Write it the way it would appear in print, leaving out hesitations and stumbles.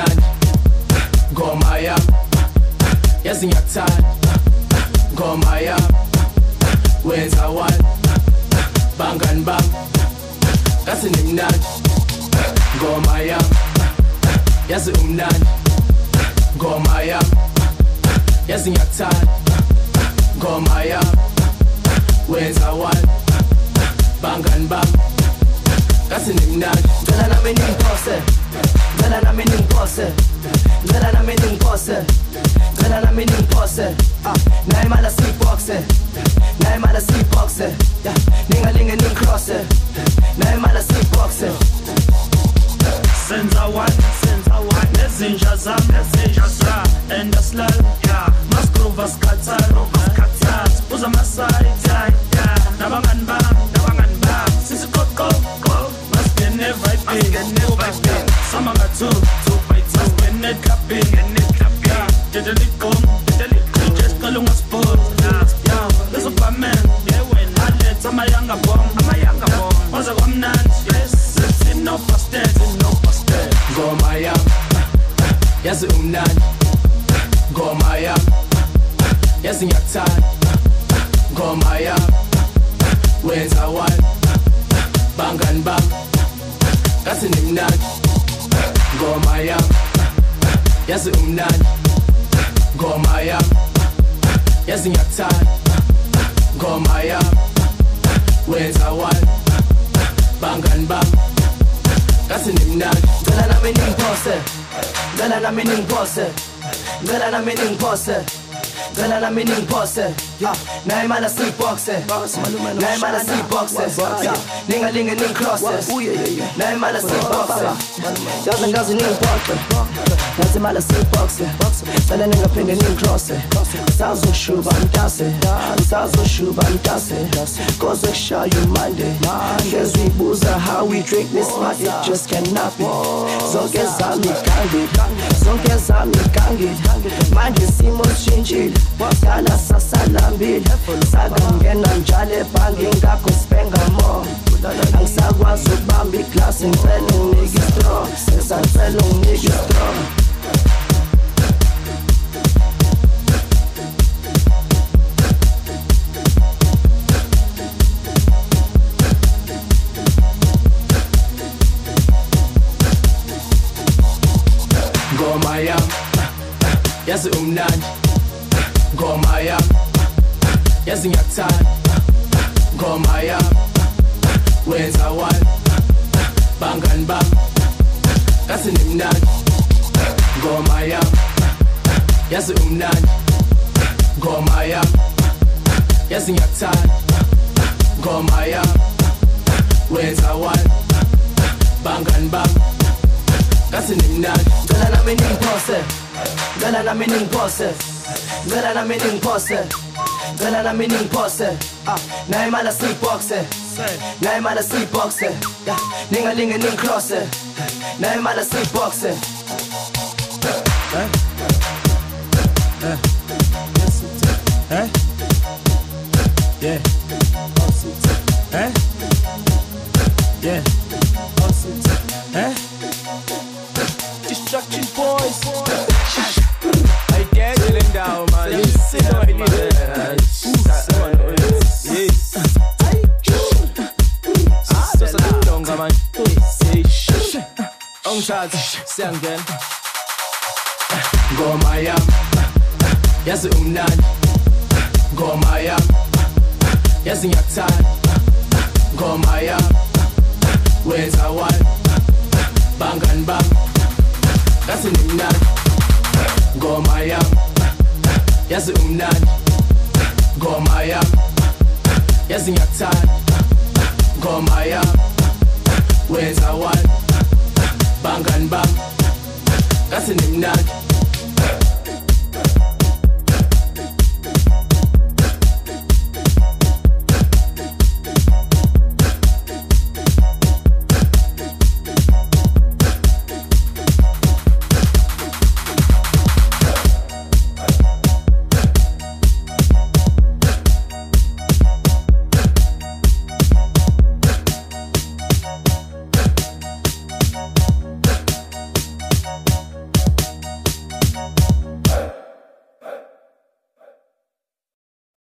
imnandi ngoma yami yazi ngiyakuthanda ngoma yami wenza wani bangani bami kasi nimnandi ngoma yami yazi umnandi ngoma yami yazi ngiyakuthanda ngoma yami wenza wani bangani bami kasi nimnandi ngicela nami ningiphose ngicela nami ningiphose ngicela nami ningiphose ngicela nami ningiphose nayi mala siboxe nayi mala siboxe ningalinge ningicrosse nayi mala siboxe senza one nezinja zami and aslal masgrova skatsalo uza masai nabangani bami sisiqoqo masgene vibe sama ngatu masgene clubbing dedelikom just kalunga sport leso pamen aletha amayanga bomb waza kwamnandi no pastel ngoma yami yazi umnandi ngoma yami yazi ngiyakuthanda ngoma yami wenza wani bangani bami kasi nimnandi ngoma yami yazi umnandi ngoma yami yazi ngiyakuthanda ngoma yami wenza wani bangani bami kasi nimnandi ngicela nami ningiphose ngicela nami ningiphose ngicela nami ningiphose ngicela nami ningiphose nayi mala siboxe nayi mala siboxe ningalinge ningicrosse nayi mala siboxe yazi ngazi ningiboxe nazi mala siboxe ngicela ningaphinde ningicrosse ngisazoshuba mtase cause kushaya umande ngezibuza how we drink this much it just cannot be zonke zami gangi manje isimo sishintshile dala sasalambile sakangena njalo ebhange ngakho spenga more angisakwazi ukubamba iglasi ngicela unginike straw sesacela unginike straw ngoma yami yazi umnandi ngoma yami yazi ngiyakuthanda ngoma yami wenza wani bangani bami kasi nimnandi ngoma yami yazi umnandi ngoma yami yazi ngiyakuthanda ngoma yami wenza wani bangani bami kasi nimnandi ngicela nami ningiphose ngicela nami ningiphose ngicela nami ningiphose ngicela nami ningiphose nayi mala siboxe nayi mala siboxe ningalinge ningicrosse nayi mala siboxe Destruction boys. I dare chilling down, man. You see how I need it. Yes. Just a little longer, man. Say shh. On charge. Sing again. Ngoma yami yazi umnandi ngoma yami yazi ngiyakuthanda ngoma yami wenza wani bangani bami kasi nimnandi ngoma yami yazi umnandi ngoma yami yazi ngiyakuthanda ngoma yami wenza wani bangani bami kasi nimnandi